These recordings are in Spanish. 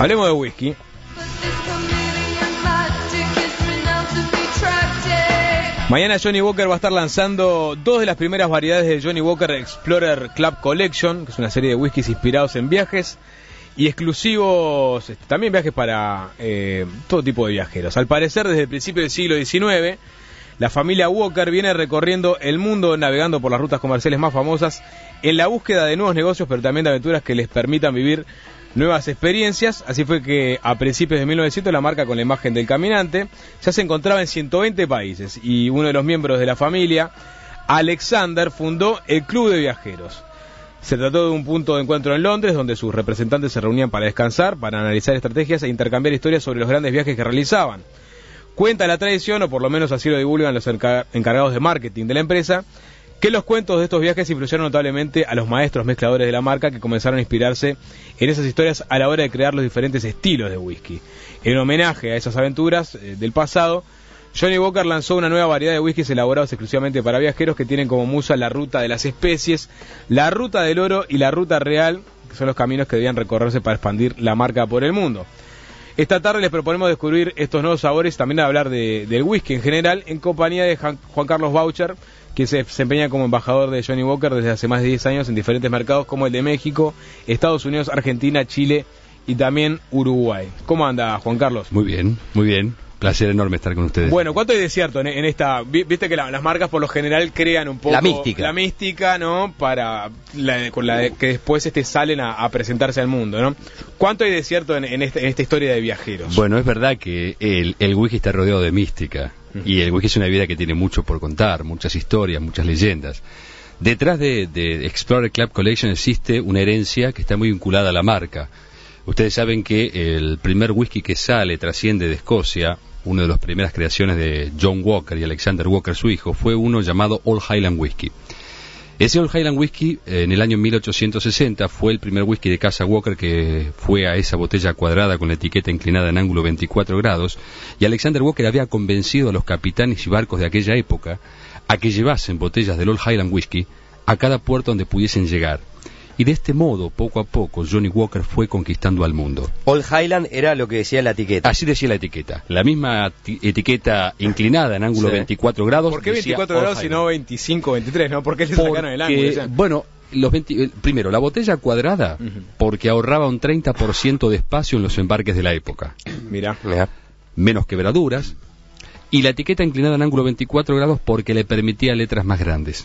Hablemos de whisky. Mañana Johnny Walker va a estar lanzando 2 de las primeras variedades de Johnny Walker Explorer Club Collection, que es una serie de whiskies inspirados en viajes y exclusivos, también viajes para todo tipo de viajeros. Al parecer, desde el principio del siglo XIX, la familia Walker viene recorriendo el mundo, navegando por las rutas comerciales más famosas, en la búsqueda de nuevos negocios, pero también de aventuras que les permitan vivir nuevas experiencias. Así fue que a principios de 1900 la marca, con la imagen del caminante, ya se encontraba en 120 países, y uno de los miembros de la familia, Alexander, fundó el Club de Viajeros. Se trató de un punto de encuentro en Londres, donde sus representantes se reunían para descansar, para analizar estrategias e intercambiar historias sobre los grandes viajes que realizaban. Cuenta la tradición, o por lo menos así lo divulgan los encargados de marketing de la empresa, que los cuentos de estos viajes influyeron notablemente a los maestros mezcladores de la marca, que comenzaron a inspirarse en esas historias a la hora de crear los diferentes estilos de whisky. En homenaje a esas aventuras del pasado, Johnny Walker lanzó una nueva variedad de whiskies elaborados exclusivamente para viajeros, que tienen como musa la ruta de las especies, la ruta del oro y la ruta real, que son los caminos que debían recorrerse para expandir la marca por el mundo. Esta tarde les proponemos descubrir estos nuevos sabores, también hablar del whisky en general, en compañía de Juan Carlos Boucher, que se desempeña como embajador de Johnny Walker desde hace más de 10 años en diferentes mercados como el de México, Estados Unidos, Argentina, Chile y también Uruguay. ¿Cómo anda, Juan Carlos? Muy bien, muy bien. Placer enorme estar con ustedes. Bueno, ¿cuánto hay de cierto en esta? Viste que las marcas por lo general crean un poco la mística, ¿no? Con la que después salen a presentarse al mundo, ¿no? ¿Cuánto hay de cierto en esta historia de viajeros? Bueno, es verdad que el whisky está rodeado de mística. Y el whisky es una vida que tiene mucho por contar, muchas historias, muchas leyendas. Detrás de Explorer Club Collection existe una herencia que está muy vinculada a la marca. Ustedes saben que el primer whisky que trasciende de Escocia, una de las primeras creaciones de John Walker y Alexander Walker, su hijo, fue uno llamado Old Highland Whisky. Ese Old Highland Whisky, en el año 1860, fue el primer whisky de casa Walker que fue a esa botella cuadrada con la etiqueta inclinada en ángulo 24 grados, y Alexander Walker había convencido a los capitanes y barcos de aquella época a que llevasen botellas del Old Highland Whisky a cada puerto donde pudiesen llegar. Y de este modo, poco a poco, Johnny Walker fue conquistando al mundo. Old Highland era lo que decía la etiqueta. Así decía la etiqueta. La misma etiqueta inclinada en ángulo 24 grados. ¿Por qué 24 grados y no 25, 23? ¿No? ¿Por qué le sacaron el ángulo? Bueno, primero, la botella cuadrada, porque ahorraba un 30% de espacio en los embarques de la época. Mirá. Menos quebraduras. Y la etiqueta inclinada en ángulo 24 grados porque le permitía letras más grandes.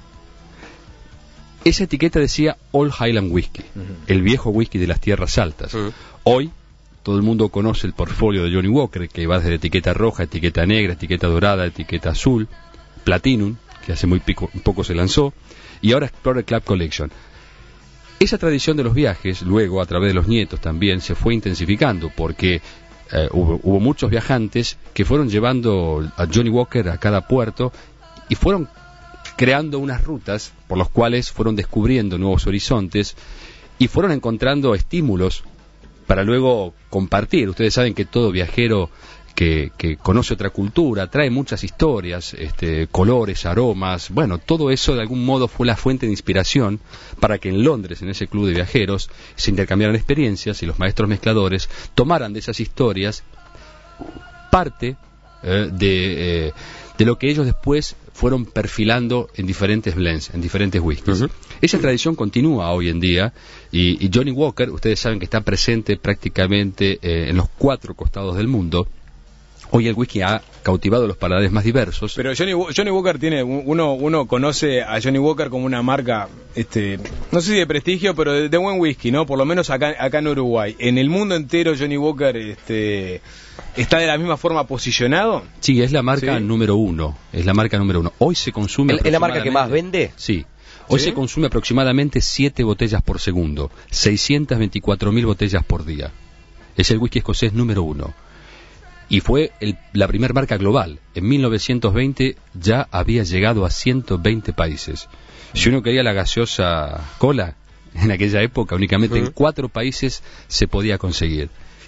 Esa etiqueta decía Old Highland Whisky, el viejo whisky de las tierras altas. Hoy, todo el mundo conoce el portfolio de Johnny Walker, que va desde la etiqueta roja, etiqueta negra, etiqueta dorada, etiqueta azul, Platinum, que hace muy poco se lanzó, y ahora Explorer Club Collection. Esa tradición de los viajes, luego, a través de los nietos también, se fue intensificando, porque hubo muchos viajantes que fueron llevando a Johnny Walker a cada puerto, y fueron creando unas rutas por las cuales fueron descubriendo nuevos horizontes y fueron encontrando estímulos para luego compartir. Ustedes saben que todo viajero que conoce otra cultura trae muchas historias, colores, aromas. Bueno, todo eso de algún modo fue la fuente de inspiración para que en Londres, en ese club de viajeros, se intercambiaran experiencias y los maestros mezcladores tomaran de esas historias parte de lo que ellos después fueron perfilando en diferentes blends, en diferentes whiskies. Esa tradición continúa hoy en día y Johnny Walker, ustedes saben que está presente prácticamente en los 4 costados del mundo. Hoy el whisky ha cautivado los paladares más diversos. Pero Johnny Walker tiene, uno conoce a Johnny Walker como una marca, no sé si de prestigio, pero de buen whisky, ¿no? Por lo menos acá en Uruguay. En el mundo entero Johnny Walker ¿está de la misma forma posicionado? Sí, es la marca número 1. Es la marca número 1. Hoy se consume. ¿Es la marca que más vende? Sí. Hoy se consume aproximadamente 7 botellas por segundo, 624.000 botellas por día. Es el whisky escocés número 1. Y fue la primera marca global. En 1920 ya había llegado a 120 países. Si uno quería la gaseosa cola, en aquella época únicamente en 4 países se podía conseguir.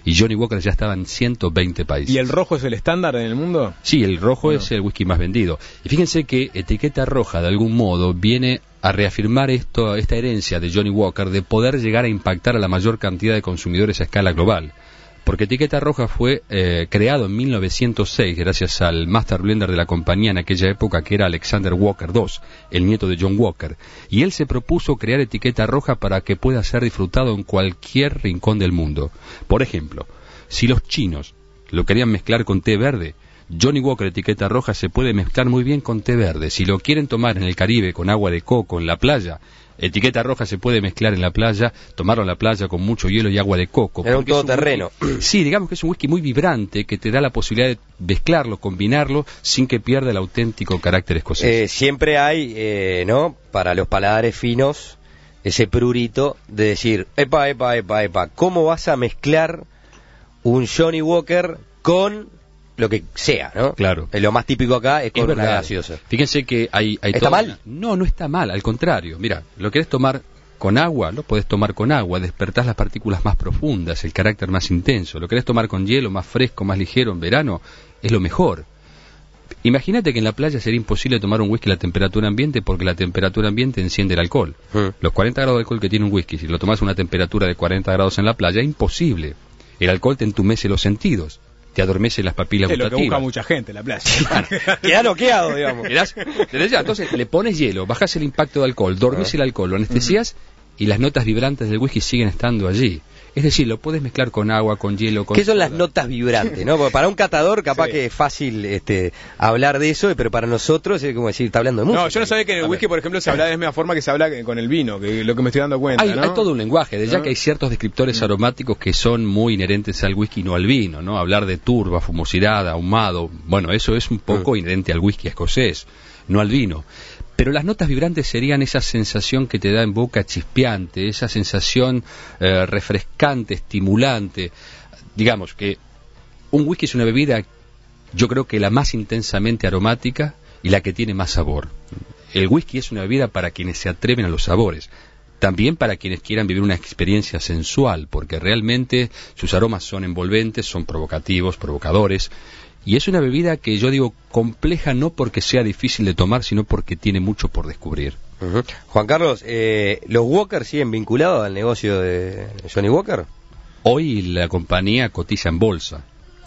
y Johnny Walker ya estaba en 120 países. ¿Y el rojo es el estándar en el mundo? Sí, el rojo es el whisky más vendido. Y fíjense que Etiqueta Roja, de algún modo, viene a reafirmar esta herencia de Johnny Walker de poder llegar a impactar a la mayor cantidad de consumidores a escala global. Porque Etiqueta Roja fue creado en 1906 gracias al Master Blender de la compañía en aquella época, que era Alexander Walker II, el nieto de John Walker. Y él se propuso crear Etiqueta Roja para que pueda ser disfrutado en cualquier rincón del mundo. Por ejemplo, si los chinos lo querían mezclar con té verde, Johnny Walker Etiqueta Roja se puede mezclar muy bien con té verde. Si lo quieren tomar en el Caribe con agua de coco en la playa, Etiqueta Roja se puede mezclar en la playa, tomarlo en la playa con mucho hielo y agua de coco. Era un todoterreno. Sí, digamos que es un whisky muy vibrante que te da la posibilidad de mezclarlo, combinarlo, sin que pierda el auténtico carácter escocés. Siempre hay, ¿no?, para los paladares finos, ese prurito de decir, epa, ¿cómo vas a mezclar un Johnny Walker con lo que sea, ¿no? Claro. Lo más típico acá es con Es una verdad. gaseosa. Fíjense que hay ¿Está mal? No está mal, al contrario. Mira, lo querés tomar con agua, lo podés tomar con agua, despertás las partículas más profundas, el carácter más intenso. Lo querés tomar con hielo, más fresco, más ligero en verano, es lo mejor. Imagínate que en la playa sería imposible tomar un whisky a la temperatura ambiente, porque la temperatura ambiente enciende el alcohol. Los 40 grados de alcohol que tiene un whisky, si lo tomás a una temperatura de 40 grados en la playa, es imposible. El alcohol te entumece los sentidos, te adormece las papilas gustativas. Es lo que busca mucha gente en la playa. Queda noqueado, digamos. Entonces le pones hielo, bajás el impacto de alcohol, dormís el alcohol, lo anestesias y las notas vibrantes del whisky siguen estando allí. Es decir, lo puedes mezclar con agua, con hielo, con... ¿Qué son las notas vibrantes, no? Porque para un catador capaz Sí. que es fácil hablar de eso, pero para nosotros es como decir, está hablando de música. No, yo no sabía que en el whisky, por ejemplo, se habla de la misma forma que se habla con el vino, que lo que me estoy dando cuenta, Hay, ¿no? hay todo un lenguaje, ya ¿no? que hay ciertos descriptores aromáticos que son muy inherentes al whisky, no al vino, ¿no? Hablar de turba, fumosidad, ahumado, bueno, eso es un poco inherente al whisky escocés, no al vino. Pero las notas vibrantes serían esa sensación que te da en boca chispeante, esa sensación refrescante, estimulante. Digamos que un whisky es una bebida, yo creo que la más intensamente aromática y la que tiene más sabor. El whisky es una bebida para quienes se atreven a los sabores. También para quienes quieran vivir una experiencia sensual, porque realmente sus aromas son envolventes, son provocativos, provocadores. Y es una bebida que yo digo compleja no porque sea difícil de tomar, sino porque tiene mucho por descubrir. Juan Carlos, ¿los Walker siguen vinculados al negocio de Johnny Walker? Hoy la compañía cotiza en bolsa.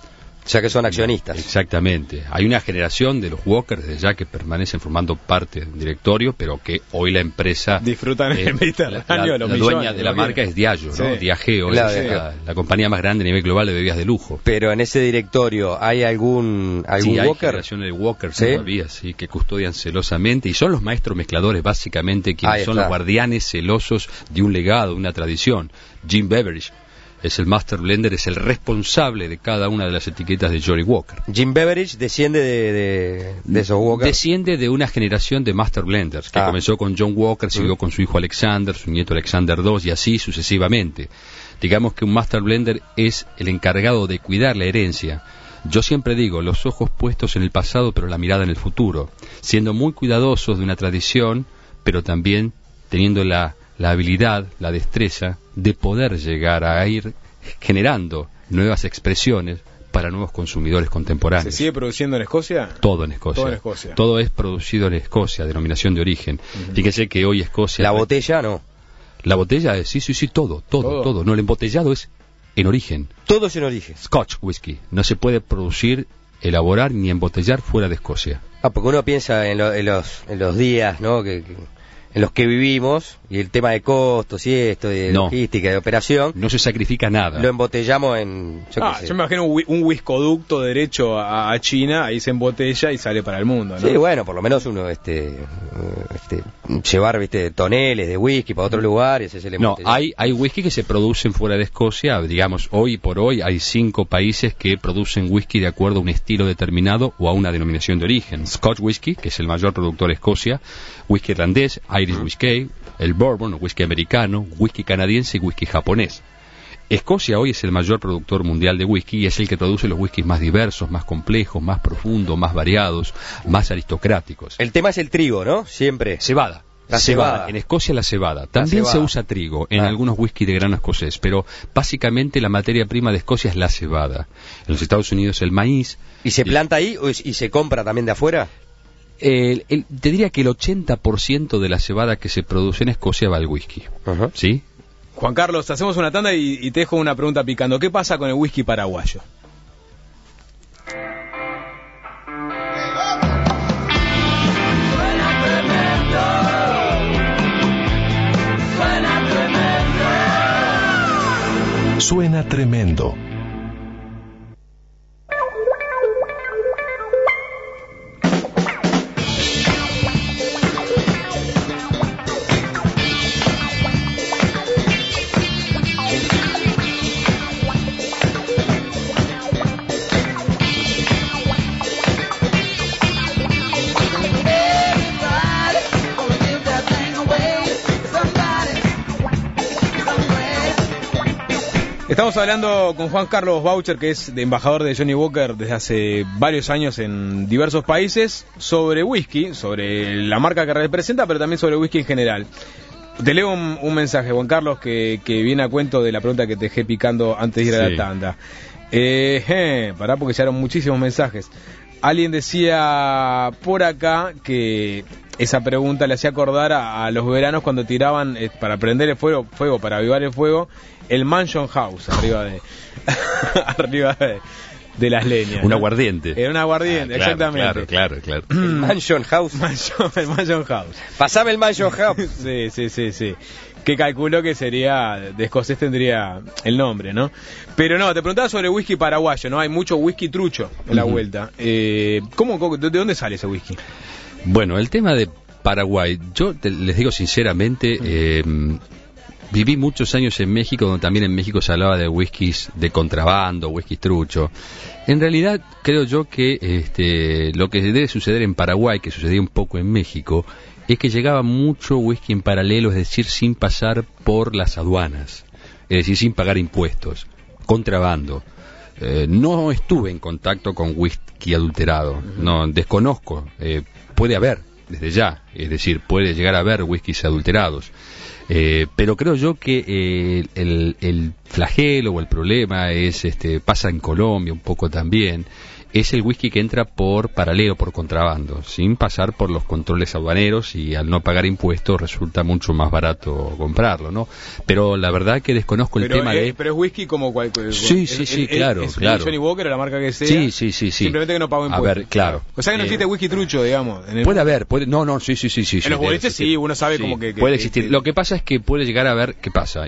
Ya que son accionistas. Exactamente. Hay una generación de los Walker desde ya que permanecen formando parte del directorio, pero que hoy la empresa... Disfrutan en el Mediterráneo, la dueña de la marca es Diageo, ¿no? Sí. Diageo, Claro, es la compañía más grande a nivel global de bebidas de lujo. Pero en ese directorio, ¿hay algún Sí, hay Walker? generaciones de Walker ¿Sí? todavía, sí, que custodian celosamente, y son los maestros mezcladores básicamente, Ahí quienes son está. los guardianes celosos de un legado, de una tradición. Jim Beveridge es el Master Blender, es el responsable de cada una de las etiquetas de Johnny Walker. Jim Beveridge desciende de esos Walker. Desciende de una generación de Master Blenders, que comenzó con John Walker, siguió con su hijo Alexander, su nieto Alexander II, y así sucesivamente. Digamos que un Master Blender es el encargado de cuidar la herencia. Yo siempre digo, los ojos puestos en el pasado, pero la mirada en el futuro, siendo muy cuidadosos de una tradición, pero también teniendo la habilidad, la destreza de poder llegar a ir generando nuevas expresiones para nuevos consumidores contemporáneos. ¿Se sigue produciendo en Escocia? Todo en Escocia. Todo en Escocia. Todo es producido en Escocia, denominación de origen. Fíjense que hoy Escocia... La botella no. La botella es, sí, todo. No, el embotellado es en origen. Todo es en origen. Scotch whisky. No se puede producir, elaborar ni embotellar fuera de Escocia. Porque uno piensa en los días, ¿no? En los que vivimos, y el tema de costos y esto, de logística, de operación. No se sacrifica nada. Lo embotellamos en... Yo me imagino un whiscoducto derecho a China, ahí se embotella y sale para el mundo, ¿no? Sí, bueno, por lo menos uno llevar, toneles de whisky para otros lugares. No, hay whisky que se producen fuera de Escocia. Digamos, hoy por hoy hay 5 países que producen whisky de acuerdo a un estilo determinado o a una denominación de origen. Scotch whisky, que es el mayor productor de Escocia, whisky irlandés, Irish whisky, el bourbon, whisky americano, whisky canadiense y whisky japonés. Escocia hoy es el mayor productor mundial de whisky y es el que produce los whiskies más diversos, más complejos, más profundos, más variados, más aristocráticos. El tema es el trigo, ¿no? Siempre. Cebada. cebada. En Escocia la cebada. También se usa trigo en algunos whisky de grano escocés, pero básicamente la materia prima de Escocia es la cebada. En los Estados Unidos el maíz. ¿Y se planta ahí y se compra también de afuera? Te diría que el 80% de la cebada que se produce en Escocia va al whisky. ¿Sí? Juan Carlos, hacemos una tanda y te dejo una pregunta picando. ¿Qué pasa con el whisky paraguayo? Suena tremendo. Estamos hablando con Juan Carlos Boucher, que es de embajador de Johnny Walker desde hace varios años en diversos países, sobre whisky, sobre la marca que representa, pero también sobre whisky en general. Te leo un mensaje, Juan Carlos, que viene a cuento de la pregunta que te dejé picando antes de ir a la tanda. Pará, porque ya eran muchísimos mensajes. Alguien decía por acá que esa pregunta le hacía acordar a los veranos cuando tiraban para prender el fuego, para avivar el fuego, el Mansion House arriba de las leñas. Un aguardiente. Era un aguardiente, claro, exactamente. Claro. El Mansion House. El Mansion House. Pasame el Mansion House. Sí. Que calculo que sería, de escocés tendría el nombre, ¿no? Pero no, te preguntaba sobre whisky paraguayo, ¿no? Hay mucho whisky trucho en la vuelta. ¿De dónde sale ese whisky? Bueno, el tema de Paraguay, yo les digo sinceramente, viví muchos años en México, donde también en México se hablaba de whiskies de contrabando, whiskies trucho. En realidad, creo yo que lo que debe suceder en Paraguay, que sucedía un poco en México, es que llegaba mucho whisky en paralelo, es decir, sin pasar por las aduanas, es decir, sin pagar impuestos, contrabando. No estuve en contacto con whisky adulterado, no desconozco, puede haber desde ya, es decir, puede llegar a haber whiskies adulterados, pero creo yo que el flagelo o el problema es pasa en Colombia un poco también. Es el whisky que entra por paralelo, por contrabando, sin pasar por los controles aduaneros, y al no pagar impuestos resulta mucho más barato comprarlo, ¿no? Pero la verdad que desconozco el tema de... Pero es whisky como cualquier... Sí, claro. ¿Es Johnny Walker o la marca que sea? Sí. Simplemente que no pago impuestos. A ver, claro. O sea que no existe whisky trucho, digamos. Puede haber, sí. En los boliches sí, uno sabe como que... Puede existir. Lo que pasa es que puede llegar a ver, ¿qué pasa?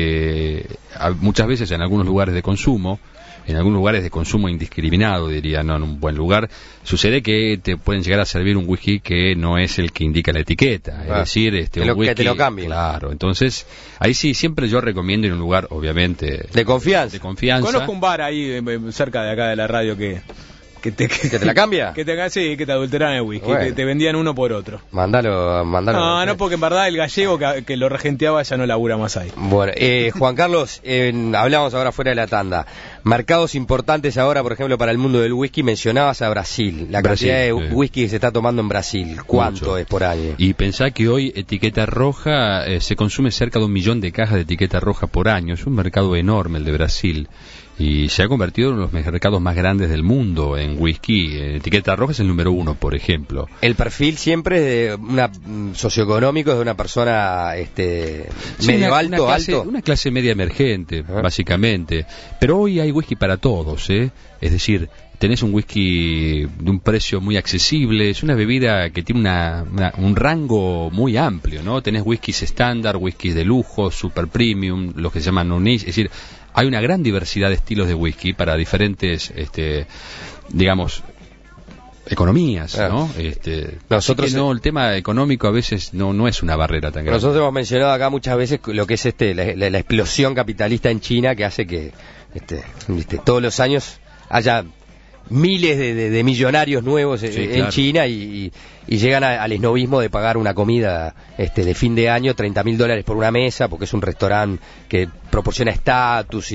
Muchas veces en algunos lugares de consumo, indiscriminado, diría, no en un buen lugar, sucede que te pueden llegar a servir un whisky que no es el que indica la etiqueta, es decir, un whisky, que te lo cambien. Claro, entonces, ahí sí, siempre yo recomiendo ir a un lugar, obviamente, de confianza. Conozco un bar ahí cerca de acá de la radio que te la cambia. Que te adulteran el whisky, bueno. te vendían uno por otro. Mándalo. No, porque en verdad el gallego que lo regenteaba ya no labura más ahí. Bueno, Juan Carlos, hablamos ahora fuera de la tanda. Mercados importantes ahora, por ejemplo, para el mundo del whisky, mencionabas a Brasil. La cantidad de whisky que se está tomando en Brasil, ¿cuánto mucho es por año? Y pensá que hoy etiqueta roja, se consume cerca de 1 millón de cajas de etiqueta roja por año. Es un mercado enorme el de Brasil. Y se ha convertido en uno de los mercados más grandes del mundo en whisky. Etiqueta roja es el número 1, por ejemplo. El perfil siempre de socioeconómico es de una persona medio alto. Una clase media emergente, básicamente. Pero hoy hay whisky para todos, Es decir, tenés un whisky de un precio muy accesible. Es una bebida que tiene un rango muy amplio, ¿no? Tenés whiskies estándar, whiskies de lujo, super premium, los que se llaman non-age. Es decir, hay una gran diversidad de estilos de whisky para diferentes, digamos, economías, ¿no? Nosotros el tema económico a veces no es una barrera tan grande. Nosotros hemos mencionado acá muchas veces lo que es la explosión capitalista en China, que hace que todos los años haya miles de millonarios nuevos en claro. China y llegan al esnovismo de pagar una comida de fin de año, $30.000 por una mesa, porque es un restaurante que proporciona estatus.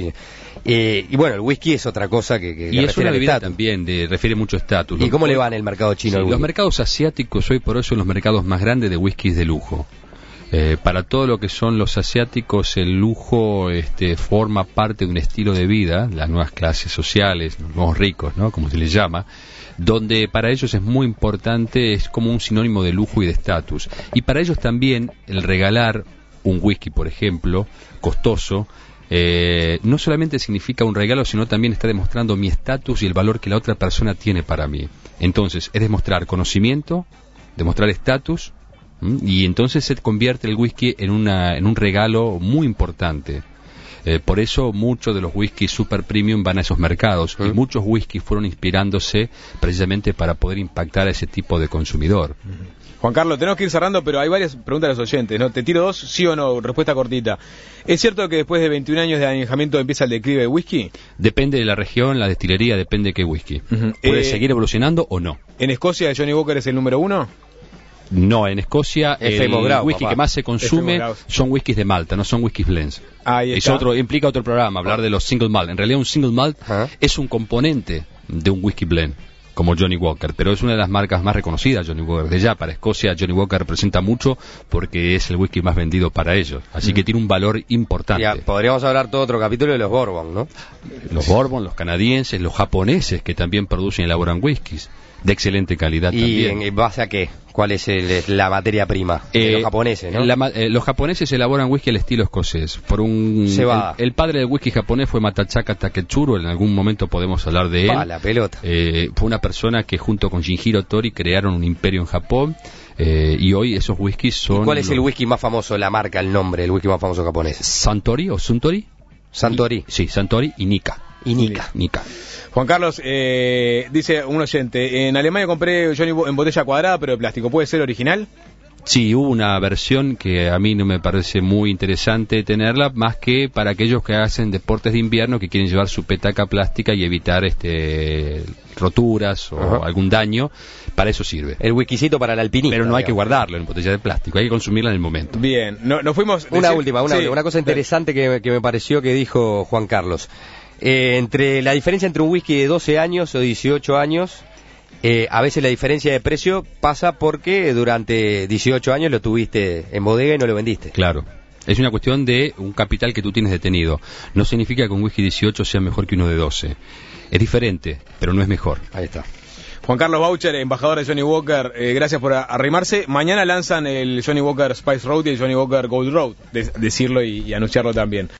Y bueno, el whisky es otra cosa que y es una bebida estatus. también, refiere mucho estatus. ¿Y cómo le va en el mercado chino? Sí, los mercados asiáticos hoy por hoy son los mercados más grandes de whiskies de lujo. Para todo lo que son los asiáticos, el lujo forma parte de un estilo de vida, las nuevas clases sociales, los nuevos ricos, ¿no? Como se les llama, donde para ellos es muy importante, es como un sinónimo de lujo y de estatus. Y para ellos también el regalar un whisky, por ejemplo, costoso, no solamente significa un regalo, sino también está demostrando mi estatus y el valor que la otra persona tiene para mí. Entonces, es demostrar conocimiento, demostrar estatus, y entonces se convierte el whisky en un regalo muy importante. Por eso muchos de los whiskies super premium van a esos mercados, y muchos whiskies fueron inspirándose precisamente para poder impactar a ese tipo de consumidor. Juan Carlos, tenemos que ir cerrando, pero hay varias preguntas de los oyentes, ¿no? Te tiro dos, sí o no, respuesta cortita. ¿Es cierto que después de 21 años de añejamiento empieza el declive del whisky? Depende de la región, la destilería, depende de qué whisky. ¿Puede seguir evolucionando o no? ¿En Escocia el Johnny Walker es el número 1? No, en Escocia el whisky que más se consume son whiskies de Malta, no son whiskies blends. Ahí está. Implica otro programa, hablar de los single malt. En realidad un single malt es un componente de un whisky blend, como Johnny Walker, pero es una de las marcas más reconocidas, Johnny Walker. De ya para Escocia, Johnny Walker representa mucho porque es el whisky más vendido para ellos, así que tiene un valor importante. Ya, podríamos hablar todo otro capítulo de los Bourbon, ¿no? Los Bourbon, los canadienses, los japoneses que también producen y elaboran whiskies de excelente calidad también. ¿Y en base a qué? ¿Cuál es la materia prima de los japoneses, no? Los japoneses elaboran whisky al estilo escocés. Cebada. El padre del whisky japonés fue Matachaka Taketsuru, en algún momento podemos hablar de él. La pelota. Fue una persona que junto con Shinjiro Tori crearon un imperio en Japón, y hoy esos whiskies son... ¿Y cuál es el whisky más famoso, la marca, el nombre, el whisky más famoso japonés? Santori o Suntory. Santori. Sí, Santori y Nikka. Nikka. Juan Carlos, dice un oyente, en Alemania compré Johnny en botella cuadrada pero de plástico, ¿puede ser original? Sí, hubo una versión que a mí no me parece muy interesante tenerla, más que para aquellos que hacen deportes de invierno que quieren llevar su petaca plástica y evitar roturas o algún daño. Para eso sirve. El whiskycito para el alpinista. Pero no hay que guardarlo en botella de plástico, hay que consumirla en el momento. Bien, nos fuimos... Una cosa interesante que me pareció que dijo Juan Carlos. La diferencia entre un whisky de 12 años o 18 años, a veces la diferencia de precio pasa porque durante 18 años lo tuviste en bodega y no lo vendiste. Claro. Es una cuestión de un capital que tú tienes detenido. No significa que un whisky 18 sea mejor que uno de 12. Es diferente, pero no es mejor. Ahí está. Juan Carlos Boucher, embajador de Johnny Walker, gracias por arrimarse. Mañana lanzan el Johnny Walker Spice Road y el Johnny Walker Gold Road, decirlo y anunciarlo también.